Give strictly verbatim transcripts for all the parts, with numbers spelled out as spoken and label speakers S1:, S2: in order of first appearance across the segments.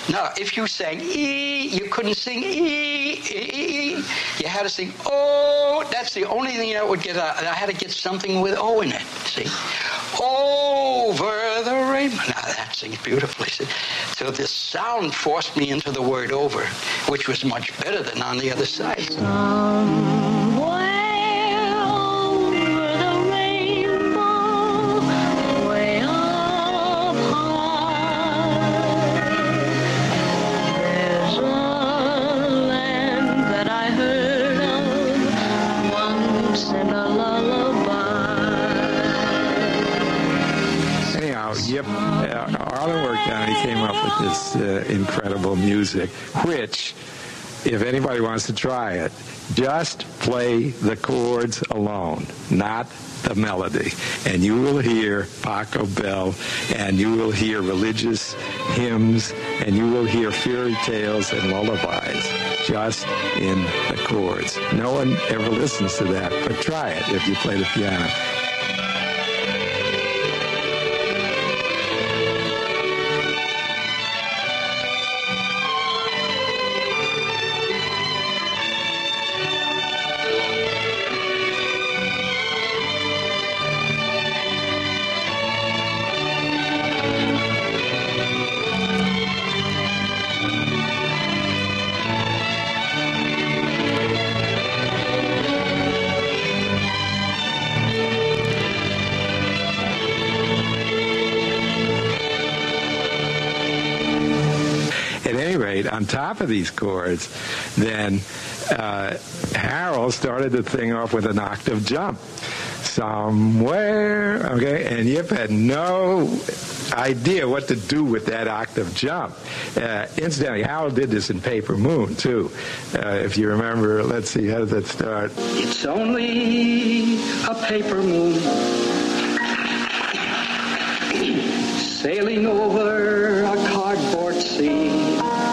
S1: No, if you sang E, you couldn't sing E, E, E. You had to sing O. That's the only thing that would get out. I had to get something with O in it, see? Over the rainbow. Now, that sings beautifully, see? So this sound forced me into the word over, which was much better than on the other side.
S2: Somewhere over the rainbow, way up high, there's a land that I heard of once in a lullaby.
S3: Anyhow, yep, uh, Arlen worked on it. He came up with this uh, incredible music, which, if anybody wants to try it, just play the chords alone, not the melody. And you will hear Paco Bell, and you will hear religious hymns, and you will hear fairy tales and lullabies just in the chords. No one ever listens to that, but try it if you play the piano. On top of these chords, then uh, Harold started the thing off with an octave jump. Somewhere, okay, and Yip had no idea what to do with that octave jump. Uh, incidentally, Harold did this in Paper Moon, too. Uh, if you remember, let's see, how does that start?
S1: It's only a paper moon sailing over a cardboard sea.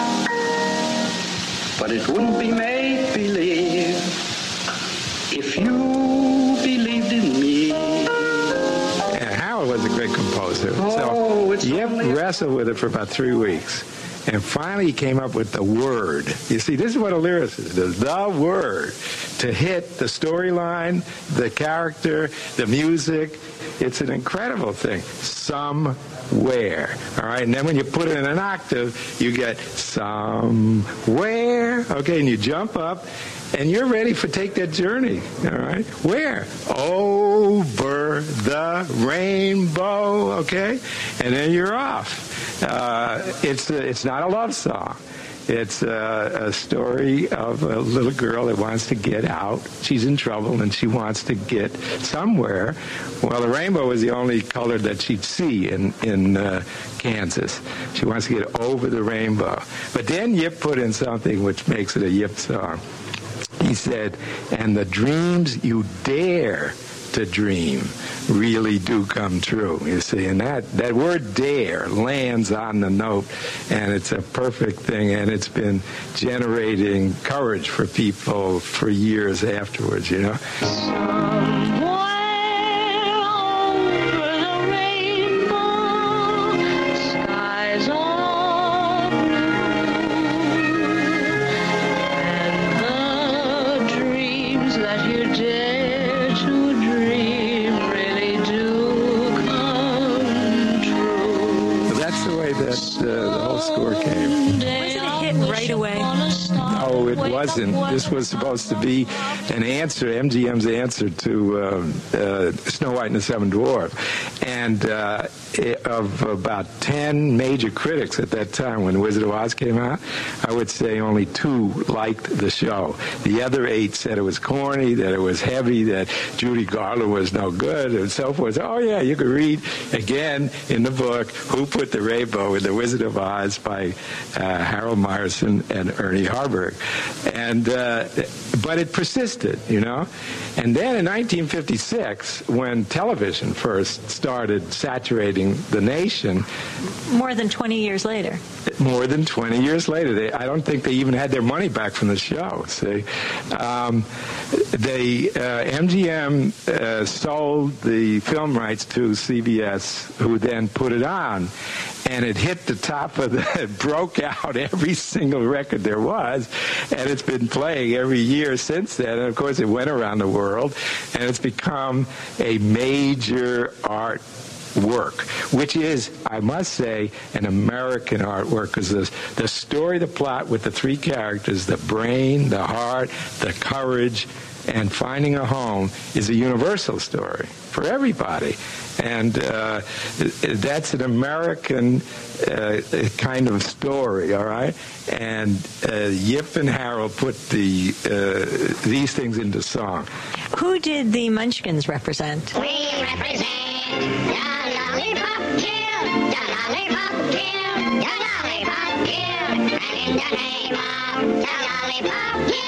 S1: But it wouldn't be make-believe if you believed in me.
S3: And Howard was a great composer.
S1: Oh,
S3: so Yip wrestled with it for about three weeks. And finally he came up with the word. You see, this is what a lyricist does. The word. To hit the storyline, the character, the music. It's an incredible thing. Somewhere. All right? And then when you put it in an octave, you get somewhere. Okay, and you jump up, and you're ready for take that journey. All right? Where? Over the rainbow. Okay? And then you're off. Uh, it's, a, it's not a love song. It's a, a story of a little girl that wants to get out. She's in trouble, and she wants to get somewhere. Well, the rainbow is the only color that she'd see in, in uh, Kansas. She wants to get over the rainbow. But then Yip put in something which makes it a Yip song. He said, and the dreams you dare to dream really do come true, you see. And that, that word dare lands on the note, and it's a perfect thing, and it's been generating courage for people for years afterwards, you know. Wasn't. This was supposed to be an answer, M G M's answer to uh, uh, Snow White and the Seven Dwarfs. And uh, it, of about ten major critics at that time when Wizard of Oz came out, I would say only two liked the show. The other eight said it was corny, that it was heavy, that Judy Garland was no good, and so forth. Oh, yeah, you could read again in the book Who Put the Rainbow in the Wizard of Oz by uh, Harold Meyerson and Ernie Harburg. And uh, but it persisted, you know. And then in nineteen fifty-six, when television first started saturating the nation,
S4: more than twenty years later.
S3: more than twenty years later. They, I don't think they even had their money back from the show. See, um, they uh, M G M uh, sold the film rights to C B S, who then put it on, and it hit the top of the, it broke out every single record there was, and it's been playing every year since then. And of course, it went around the world, and it's become a major art work, which is, I must say, an American artwork, because the, the story, the plot with the three characters, the brain, the heart, the courage, and finding a home is a universal story for everybody. And uh, that's an American uh, kind of story, all right? And uh, Yip and Harold put the uh, these things into song.
S4: Who did the Munchkins represent?
S5: We represent the Lollipop Guild, the Lollipop Guild, the Lollipop Guild, and in the name of the Lollipop Guild.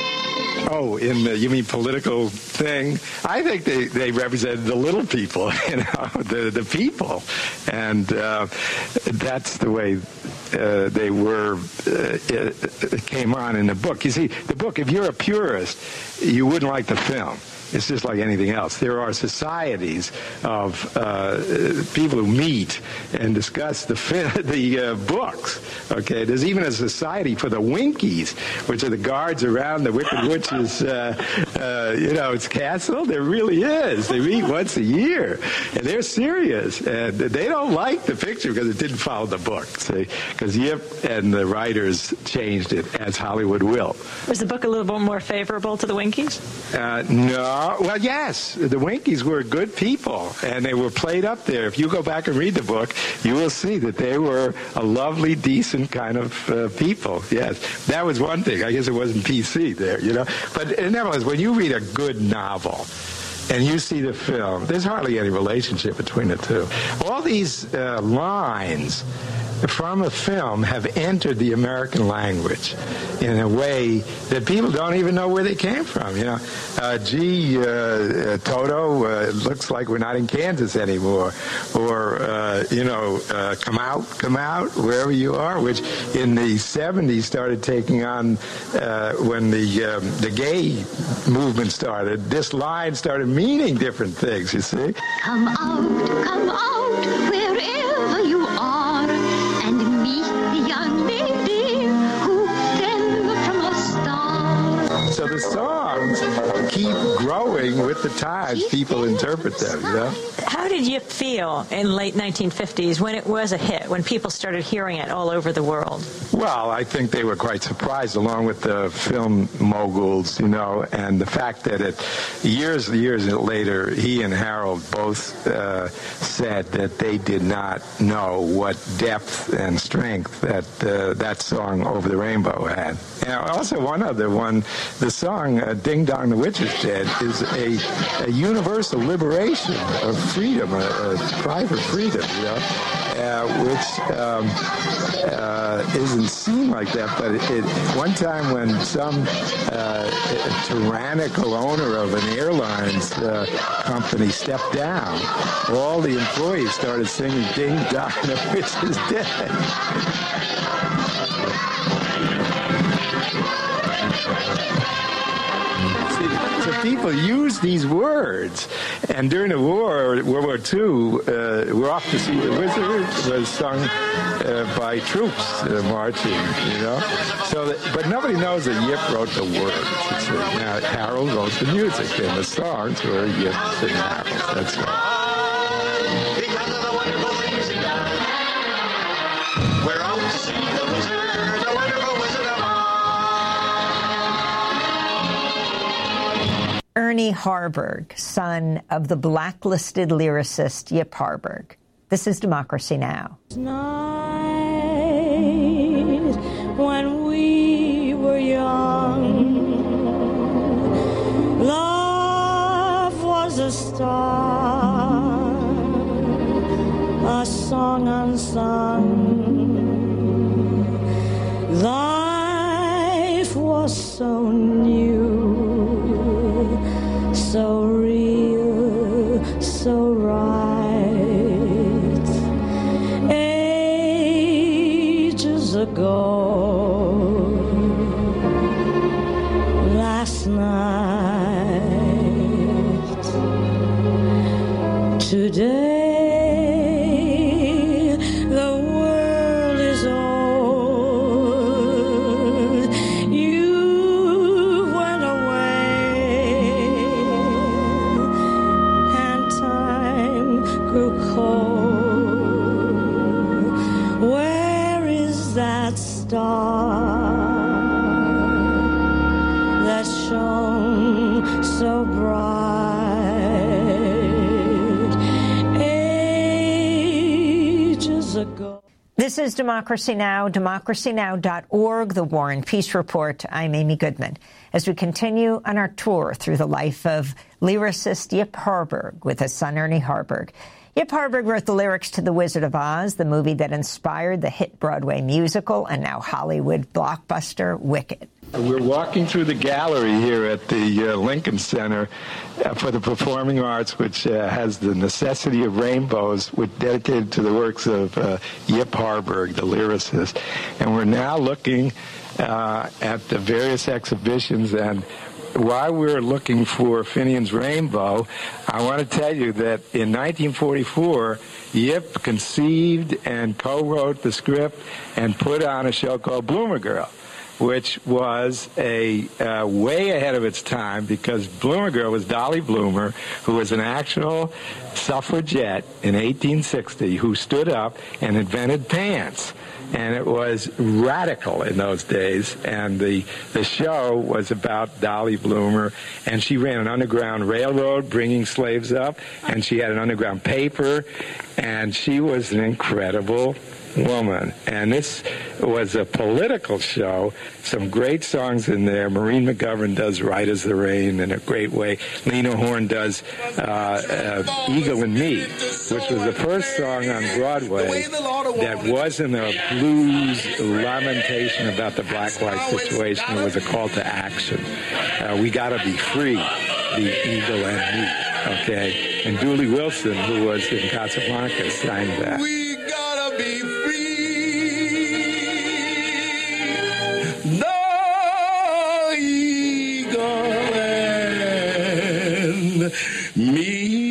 S3: Oh, in the, you mean political thing? I think they, they represented the little people, you know, the, the people. And uh, that's the way uh, they were, uh, it, it came on in the book. You see, the book, if you're a purist, you wouldn't like the film. It's just like anything else. There are societies of uh, people who meet and discuss the fi- the uh, books. Okay, there's even a society for the Winkies, which are the guards around the Wicked Witch's, uh, uh, you know, its castle. There really is. They meet once a year, and they're serious. And they don't like the picture because it didn't follow the book. See, because Yip and the writers changed it, as Hollywood will.
S4: Was the book a little bit more favorable to the Winkies?
S3: Uh, no. Well, yes, the Winkies were good people, and they were played up there. If you go back and read the book, you will see that they were a lovely, decent kind of uh, people. Yes, that was one thing. I guess it wasn't P C there, you know. But nevertheless, when you read a good novel and you see the film, there's hardly any relationship between the two. All these uh, lines from a film have entered the American language in a way that people don't even know where they came from. You know, uh, gee, uh, uh, Toto, uh, it looks like we're not in Kansas anymore, or uh, you know, uh, come out, come out, wherever you are, which in the seventies started taking on uh, when the um, the gay movement started. This line started meaning different things. You see,
S5: Come out, come out, wherever you are, and meet the young lady who fell from a star.
S3: so the songs keep growing with the times. People interpret them, you know.
S4: How did you feel in late nineteen fifties when it was a hit, when people started hearing it all over the world?
S3: Well, I think they were quite surprised, along with the film moguls, you know, and the fact that it, years years later, he and Harold both uh, said that they did not know what depth and strength that uh, that song "Over the Rainbow" had. And also, one other one, the song uh, "Ding Dong the Witch is Dead" is a, a universal liberation of freedom, a, a cry for freedom, you know, uh, which um, uh, isn't seen like that. But it, it, one time when some uh, tyrannical owner of an airlines uh, company stepped down, all the employees started singing "Ding Dong the Witch is Dead." So people use these words, and during the war, World War Two, uh, "We're Off to See the Wizard" was sung uh, by troops uh, marching, you know. So, that, but nobody knows that Yip wrote the words. It's, uh, now Harold wrote the music, and the songs were Yip's and Harold's. That's right.
S6: Because of the wonderful things he does. We're off to see the wizard, the wonderful Wizard of Oz.
S7: Ernie Harburg, son of the blacklisted lyricist Yip Harburg. This is Democracy Now!
S2: Night when we were young, love was a star, a song unsung. Life was so new, so real, so right. Ages ago, last night, today, the world is old. You went away, and time grew cold. Where is that star that shone so bright ages ago?
S7: This is Democracy Now!, democracy now dot org, the War and Peace Report. I'm Amy Goodman. As we continue on our tour through the life of lyricist Yip Harburg with his son Ernie Harburg. Yip Harburg wrote the lyrics to The Wizard of Oz, the movie that inspired the hit Broadway musical and now Hollywood blockbuster Wicked.
S3: We're walking through the gallery here at the uh, Lincoln Center uh, for the Performing Arts, which uh, has the Necessity of Rainbows, which dedicated to the works of uh, Yip Harburg, the lyricist. And we're now looking uh, at the various exhibitions, and while we're looking for Finian's Rainbow, I want to tell you that in nineteen forty-four, Yip conceived and co-wrote the script and put on a show called Bloomer Girl, which was a uh, way ahead of its time, because Bloomer Girl was Dolly Bloomer, who was an actual suffragette in eighteen sixty who stood up and invented pants. And it was radical in those days. And the, the show was about Dolly Bloomer, and she ran an underground railroad bringing slaves up, and she had an underground paper, and she was an incredible woman. And this was a political show. Some great songs in there. Maureen McGovern does Right as the Rain in a great way. Lena Horne does uh, uh, Eagle and Me, which was the first song on Broadway that wasn't a blues lamentation about the black-white situation. It was a call to action. Uh, we gotta be free, the Eagle and Me, okay? And Dooley Wilson, who was in Casablanca, sang that.
S6: We gotta be free. The Eagle and me.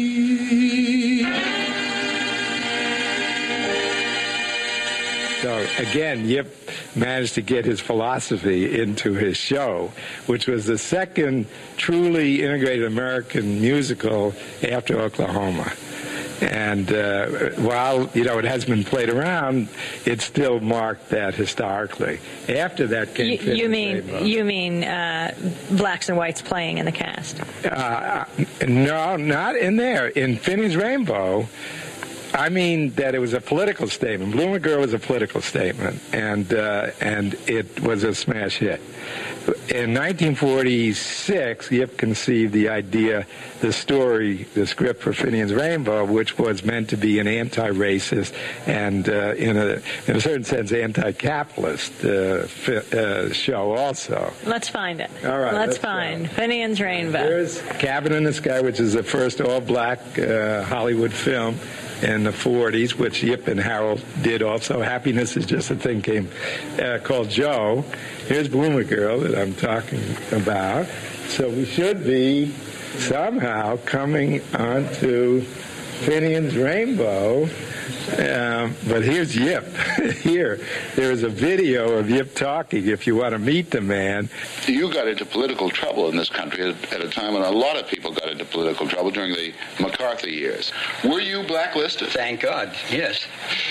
S3: So again, Yip managed to get his philosophy into his show, which was the second truly integrated American musical after Oklahoma. And uh, while, you know, it has been played around, it still marked that historically. After that came...
S4: You, you mean you mean uh, blacks and whites playing in the cast?
S3: Uh, no, not in there. In Finian's Rainbow, I mean that it was a political statement. Bloomer Girl was a political statement, and uh, and it was a smash hit. In nineteen forty-six, Yip conceived the idea, the story, the script for Finian's Rainbow, which was meant to be an anti-racist and, uh, in a in a certain sense, anti-capitalist uh, fi- uh, show also.
S4: Let's find it.
S3: All right,
S4: Let's
S3: let's
S4: find
S3: go.
S4: Finian's Rainbow.
S3: Here's Cabin in the Sky, which is the first all-black uh, Hollywood film in the forties, which Yip and Harold did also. Happiness is Just a Thing came uh, called Joe. Here's Bloomer Girl that I'm talking about. So we should be somehow coming onto Finian's Rainbow. Um, but here's Yip. Here, there is a video of Yip talking if you want to meet the man.
S8: You got into political trouble in this country at, at a time when a lot of people got into political trouble during the McCarthy years. Were you blacklisted?
S1: Thank God, yes.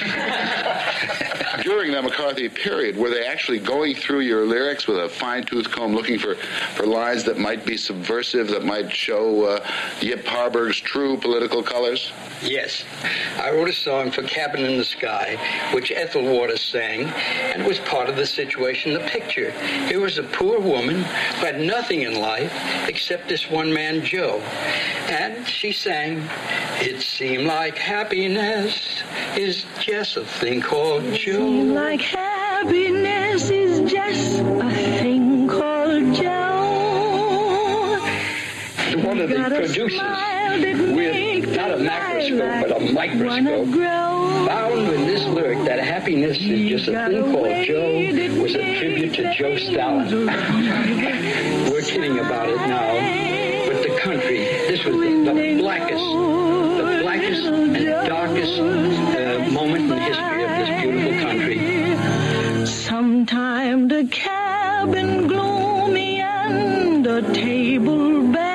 S8: During the McCarthy period, were they actually going through your lyrics with a fine-tooth comb looking for, for lines that might be subversive, that might show uh, Yip Harburg's true political colors?
S1: Yes. I wrote a song for Cabin in the Sky, which Ethel Waters sang, and it was part of the situation, the picture. Here was a poor woman who had nothing in life except this one man, Joe. And she sang, "It seemed like happiness is just a thing called Joe."
S2: Like happiness is just a thing called Joe.
S1: one of the producers with not a macroscope, but a microscope, found in this lyric that happiness is just a thing called Joe was a tribute to Joe Stalin. We're kidding about it now, but the country, this was the, the blackest, the blackest and darkest uh, moment in the history of this beautiful country.
S2: Sometime the cabin gloomy and the table bare.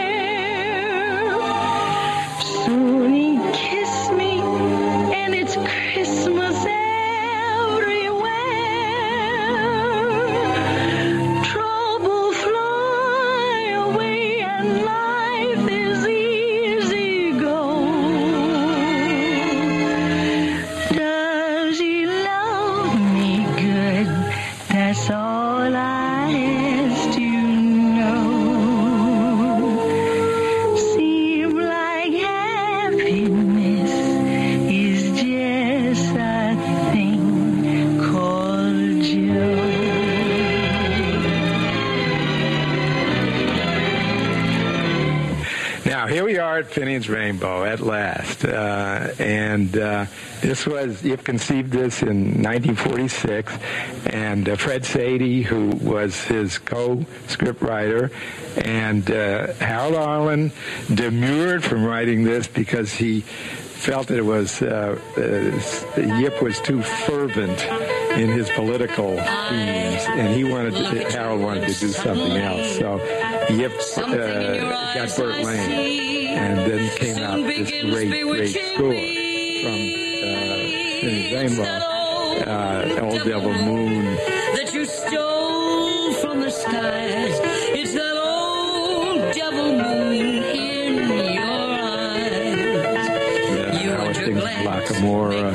S2: Soon he kissed me, and it's Christmas everywhere. Trouble fly away and life is easy go. Does he love me good? That's all I ask to know. Seem like happiness is just a thing called Joe.
S3: Now, here we are at Finian's Rainbow at last. Uh, and uh, this was, Yip conceived this in nineteen forty-six. And uh, Fred Sadie, who was his co-script writer, and uh, Harold Arlen demurred from writing this because he felt that it was, uh, uh, Yip was too fervent in his political themes, and he wanted to, Harold wanted to do something else. So Yip uh, got Burt Lane, and then came out this great, great score from uh, Finian's Rainbow, uh, Old Devil Moon.
S2: That you stole from the skies. It's that old devil moon in your eyes.
S3: Yeah, Howard sings Lockamore,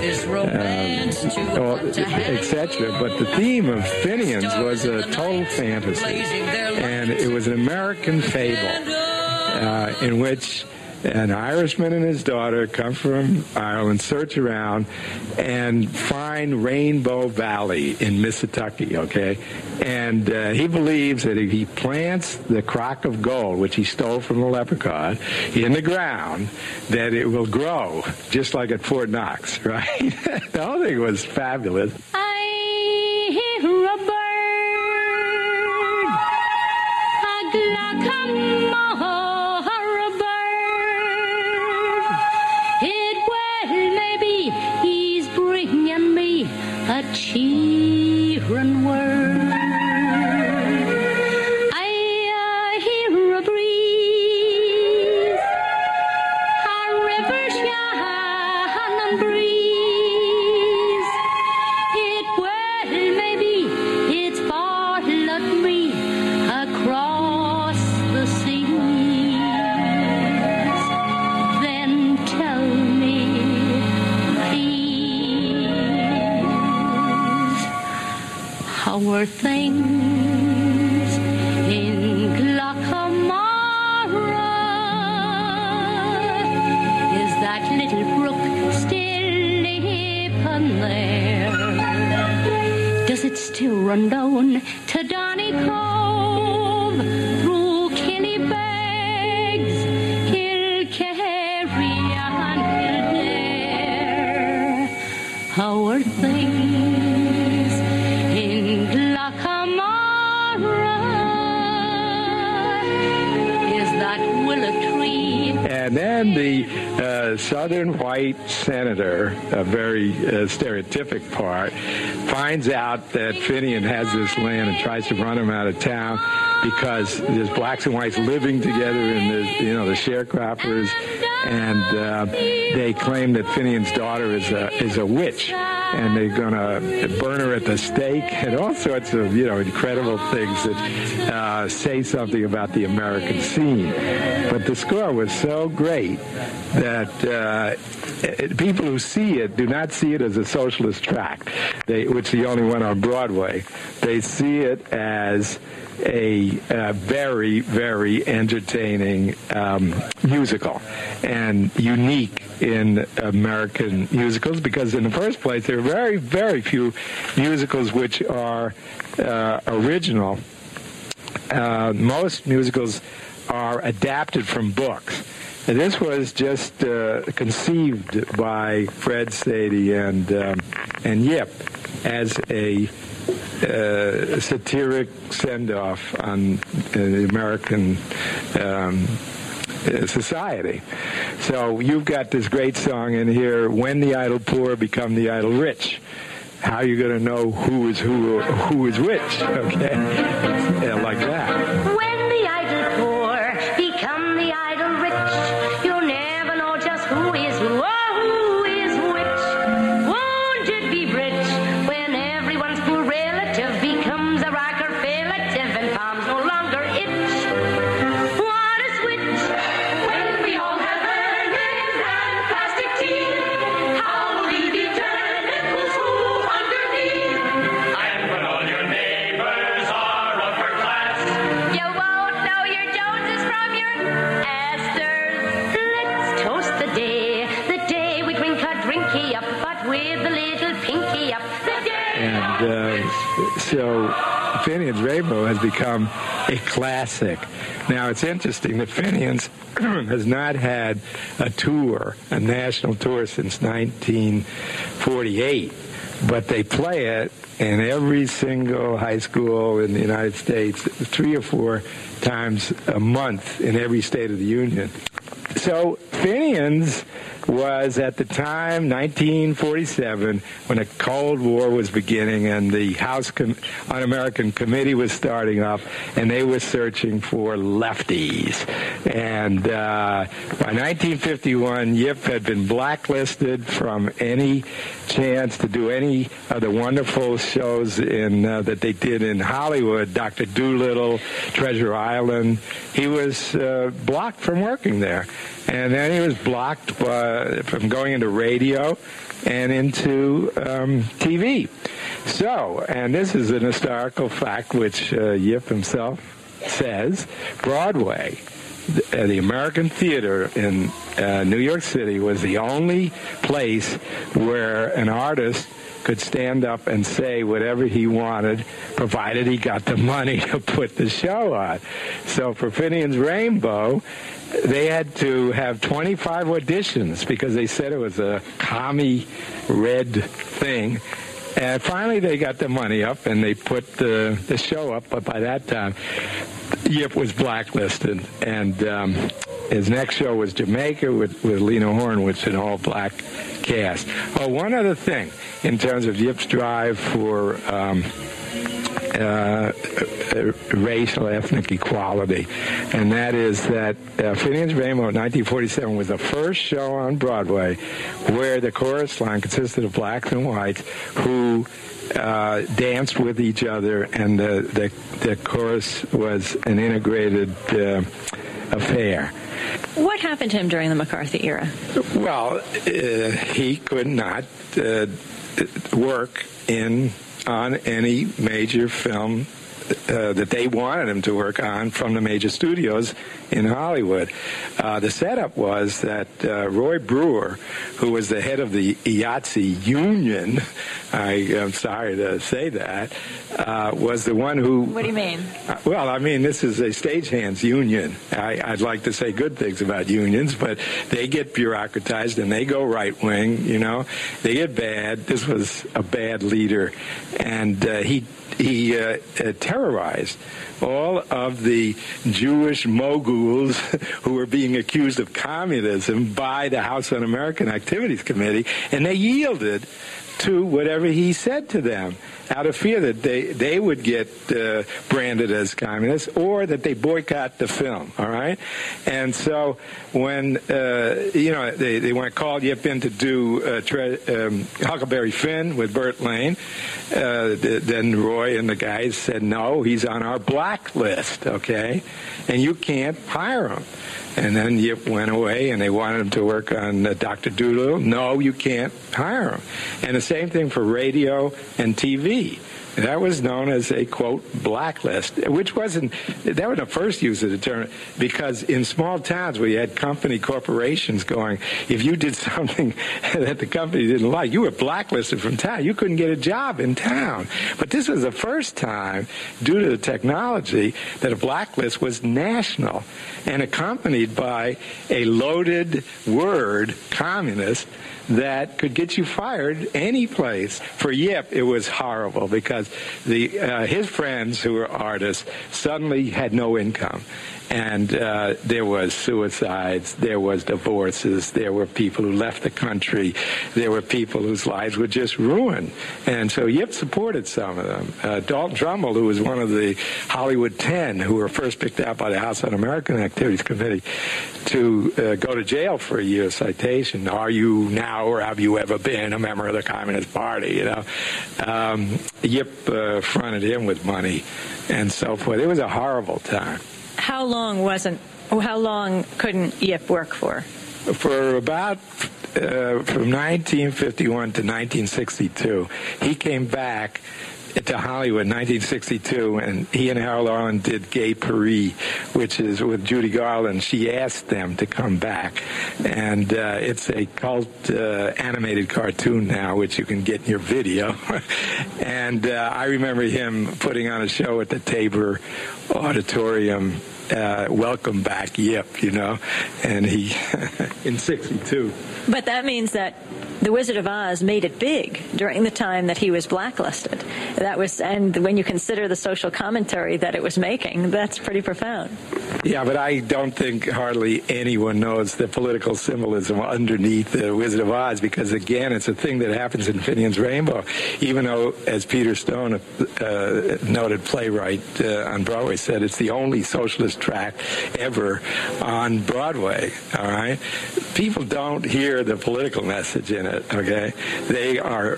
S3: uh, et cetera. But the theme of Finian's was a total fantasy, and it was an American fable uh, in which an Irishman and his daughter come from Ireland, search around, and find Rainbow Valley in Mississippi, okay? And uh, he believes that if he plants the crock of gold, which he stole from the leprechaun, in the ground, that it will grow, just like at Fort Knox, right? The whole thing was fabulous.
S2: I hear a bird, a glockamore. A cheering word. I uh, hear a breeze, a river shining breeze. It well maybe it's followed me across the seas. Then tell me, how were things in Glockamara? Is that little brook still leaping there? Does it still run down to Donny Cove through Killybegs, Kilkerry and Kildare? How are things in Glockamara? Is that willow tree?
S3: And then the uh, Southern white senator, a very uh, stereotypic part, finds out that Finian has this land and tries to run him out of town because there's blacks and whites living together in the, you know, the sharecroppers, and uh, they claim that Finian's daughter is a is a witch, and they're going to burn her at the stake, and all sorts of, you know, incredible things that uh, say something about the American scene. But the score was so great that uh, it, people who see it do not see it as a socialist tract, they, which is the only one on Broadway. They see it as a, a very, very entertaining um, musical and unique in American musicals, because in the first place there are very, very few musicals which are uh, original. Uh, most musicals are adapted from books. And this was just uh, conceived by Fred Sadie and um, and Yip as a uh, satiric send-off on uh, the American um, uh, society. So you've got this great song in here, "When the Idle Poor Become the Idle Rich." How are you going to know who is who who is which? Okay, yeah, like that.
S2: When the idle poor become the idle rich, you'll never know just who is who or who is which. Won't it be rich when everyone's poor relative becomes a rocker relative and palms no longer itch? What a switch when we all have earnings and plastic teeth. How will we determine who's who underneath?
S6: And when all your neighbors are upper class,
S2: You won't know your Joneses from your Astors. Let's toast the day, the day we drink our drinky up, but with a little pinky up. The day.
S3: And uh, so Finian's Rainbow has become a classic. Now, it's interesting that Finian's has not had a tour, a national tour, since nineteen forty-eight, but they play it in every single high school in the United States, three or four times a month in every state of the union. So Finian's was at the time, nineteen forty-seven, when the Cold War was beginning and the House Com- Un-American Committee was starting up, and they were searching for lefties. And uh, by nineteen fifty-one, Yip had been blacklisted from any chance to do any of the wonderful shows in uh, that they did in Hollywood, Doctor Dolittle, Treasure Island. He was uh, blocked from working there. And then he was blocked by, from going into radio and into um, T V. So, and this is an historical fact which uh, Yip himself says, Broadway, the, uh, the American theater in uh, New York City, was the only place where an artist could stand up and say whatever he wanted, provided he got the money to put the show on. So for Finian's Rainbow, they had to have twenty-five auditions because they said it was a commie red thing. And finally they got the money up and they put the, the show up, but by that time, Yip was blacklisted. And um, his next show was Jamaica with, with Lena Horne, which is an all-black cast. Oh, one other thing in terms of Yip's drive for um, uh, racial, ethnic equality, and that is that uh, Finian's Rainbow in nineteen forty-seven was the first show on Broadway where the chorus line consisted of blacks and whites who uh, danced with each other, and the, the, the chorus was an integrated uh, affair.
S4: What happened to him during the McCarthy era?
S3: Well, uh, he could not uh, work in on any major film uh, that they wanted him to work on from the major studios in Hollywood. Uh, the setup was that uh, Roy Brewer, who was the head of the I A T S E union, I am sorry to say that, uh, was the one who...
S4: What do you mean?
S3: Uh, well, I mean, this is a stagehands union. I, I'd like to say good things about unions, but they get bureaucratized and they go right-wing, you know. They get bad. This was a bad leader. And uh, he, he uh, uh, terrorized all of the Jewish moguls who were being accused of communism by the House Un-American Activities Committee, and they yielded to whatever he said to them out of fear that they, they would get uh, branded as communists or that they boycott the film, all right? And so when, uh, you know, they, they went called Yip in to do uh, tre- um, Huckleberry Finn with Burt Lane, uh, th- then Roy and the guys said, no, he's on our blacklist, okay? And you can't hire him. And then Yip went away, and they wanted him to work on uh, Doctor Dolittle. No, you can't hire him. And the same thing for radio and T V. That was known as a, quote, blacklist, which wasn't, that was the first use of the term, because in small towns where you had company corporations going, if you did something that the company didn't like, you were blacklisted from town. You couldn't get a job in town. But this was the first time, due to the technology, that a blacklist was national and accompanied by a loaded word, communist, that could get you fired any place. For Yip, it was horrible because the uh, his friends who were artists suddenly had no income. And uh, there was suicides, there was divorces, there were people who left the country, there were people whose lives were just ruined. And so Yip supported some of them. Uh, Dalton Trumbull, who was one of the Hollywood Ten, who were first picked out by the House Un-American Activities Committee to uh, go to jail for a year citation. Are you now or have you ever been a member of the Communist Party? You know, um, Yip uh, fronted him with money and so forth. It was a horrible time.
S4: How long wasn't, how long couldn't Yip work for?
S3: For about, uh, from nineteen fifty-one to nineteen sixty-two. He came back to Hollywood in nineteen sixty-two, and he and Harold Arlen did Gay Paris, which is with Judy Garland. She asked them to come back, and uh, it's a cult uh, animated cartoon now, which you can get in your video. And uh, I remember him putting on a show at the Tabor Auditorium, uh, Welcome Back Yip, you know, and he, in sixty-two.
S4: But that means that The Wizard of Oz made it big during the time that he was blacklisted. That was, and when you consider the social commentary that it was making, that's pretty profound.
S3: Yeah, but I don't think hardly anyone knows the political symbolism underneath The Wizard of Oz, because, again, it's a thing that happens in Finian's Rainbow, even though, as Peter Stone, a uh, noted playwright uh, on Broadway, said, it's the only socialist track ever on Broadway, all right? People don't hear the political message in it, okay? They are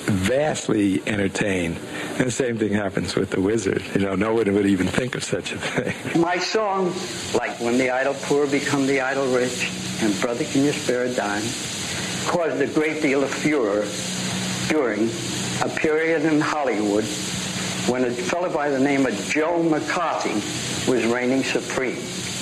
S3: vastly entertained. And the same thing happens with The Wizard. You know, no one would even think of such a thing.
S1: My song, like When the Idle Poor Become the Idle Rich and Brother Can You Spare a Dime, caused a great deal of furor during a period in Hollywood when a fellow by the name of Joe McCarthy was reigning supreme.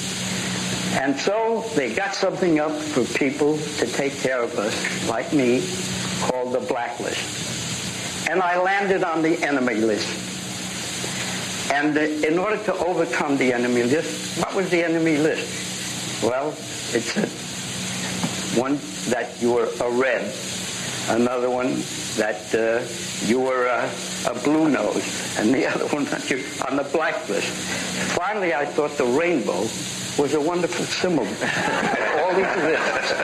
S1: And so they got something up for people to take care of us, like me, called the blacklist. And I landed on the enemy list. And uh, in order to overcome the enemy list, what was the enemy list? Well, it said one that you were a red, another one that uh, you were a, a blue nose, and the other one that you on the blacklist. Finally, I thought the rainbow was a wonderful symbol of all these lists.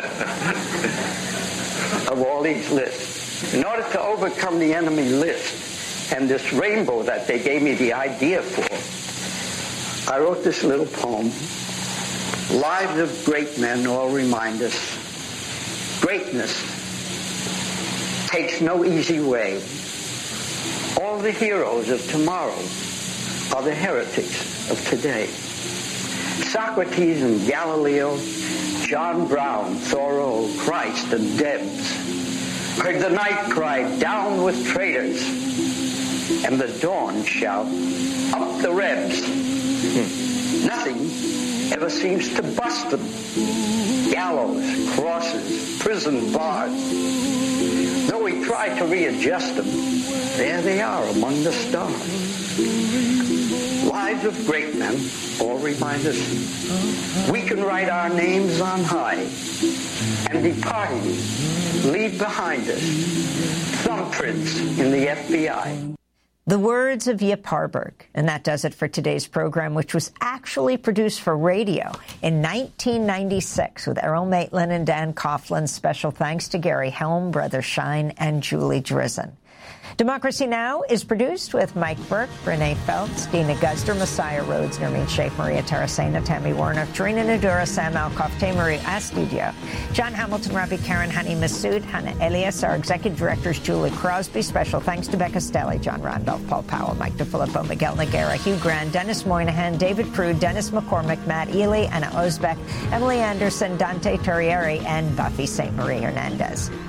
S1: of all these lists. In order to overcome the enemy list and this rainbow that they gave me the idea for, I wrote this little poem. Lives of great men all remind us greatness takes no easy way. All the heroes of tomorrow are the heretics of today. Socrates and Galileo, John Brown, Thoreau, Christ, and Debs heard the night cry, down with traitors, and the dawn shout, up the Rebs. Hmm. Nothing ever seems to bust them. Gallows, crosses, prison bars. Though we try to readjust them, there they are among the stars. Lives of great men all remind us we can write our names on high and departing leave behind us thumbprints in the F B I.
S7: The words of Yip Harburg. And that does it for today's program, which was actually produced for radio in nineteen ninety-six with Errol Maitland and Dan Coughlin. Special thanks to Gary Helm, Brother Shine, and Julie Drizzen. Democracy Now! Is produced with Mike Burke, Renee Feltz, Dina Guzder, Messiah Rhodes, Nermeen Sheikh, Maria Taracena, Tammy Warner, Tarina Nadura, Sam Alcoff, Marie Astudio, John Hamilton, Robbie Karen, Hani Massoud, Hannah Elias. Our executive directors, Julie Crosby. Special thanks to Becca Stelly, John Randolph, Paul Powell, Mike DeFilippo, Miguel Noguera, Hugh Grant, Dennis Moynihan, David Prude, Dennis McCormick, Matt Ely, Anna Osbeck, Emily Anderson, Dante Torrieri, and Buffy Saint Marie Hernandez.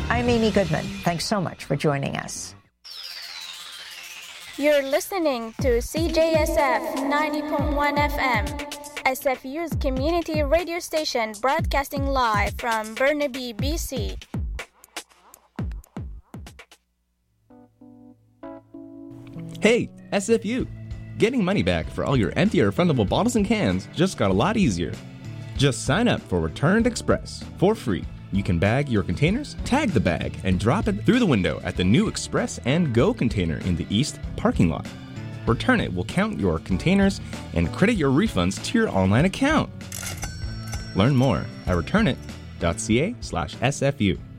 S7: I'm Amy Goodman. Thanks so much for joining us.
S9: You're listening to C J S F ninety point one F M, S F U's community radio station broadcasting live from Burnaby, B C.
S10: Hey, S F U! Getting money back for all your empty or refundable bottles and cans just got a lot easier. Just sign up for Returned Express for free. You can bag your containers, tag the bag, and drop it through the window at the new Express and Go container in the East parking lot. Return It will count your containers and credit your refunds to your online account. Learn more at returnit dot c a slash S F U.